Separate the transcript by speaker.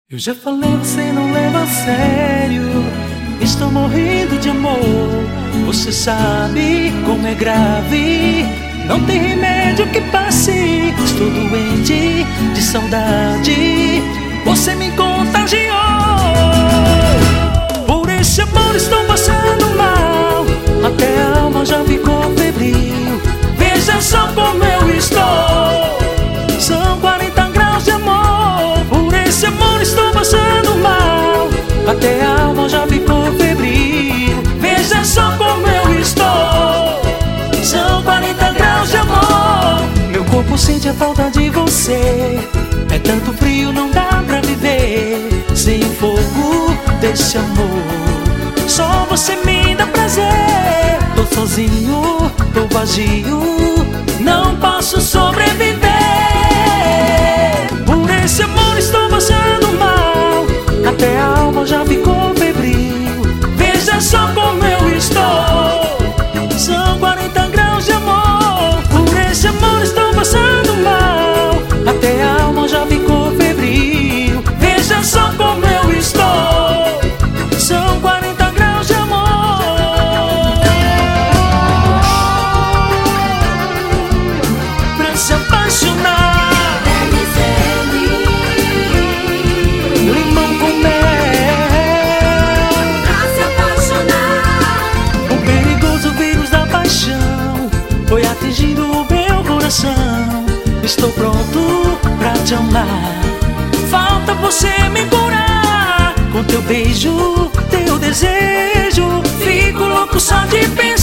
Speaker 1: Eu já falei, você não leva a sério. Estou morrendo de amor. Você sabe como é grave. Não tem remédio que passe. Estou doente de saudade. Você me contagiou. Por esse amor estou passando mal. Até a alma já ficou febril. Veja só como eu estou. São 40 graus de amor. Por esse amor estou passando mal. Até a alma já ficou febril. Veja só como eu estou. São 40 graus de amor. Meu corpo sente a falta de você. É tanto frio, não dá pra viver sem o fogo desse amor. Só você me dá prazer. Tô sozinho, tô vazio, não posso sobreviver. Por esse amor estou passando mal. Até a alma já ficou febril. Veja só como eu estou. São 40 graus de amor. Por esse amor estou passando mal. Até a alma já ficou febril. Veja só como eu estou. São 40 graus de amor. Pra se apaixonar, limão com mel.
Speaker 2: Pra se apaixonar,
Speaker 1: O perigoso vírus da paixão foi atingindo o meu coração. Estou pronto pra te amar. Falta você me curar com teu beijo, teu desejo. Fico louco só de pensar.